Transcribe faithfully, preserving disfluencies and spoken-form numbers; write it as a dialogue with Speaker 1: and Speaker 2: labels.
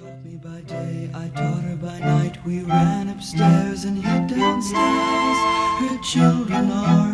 Speaker 1: taught me by day, I taught her by night. We ran upstairs and hid downstairs. Her children are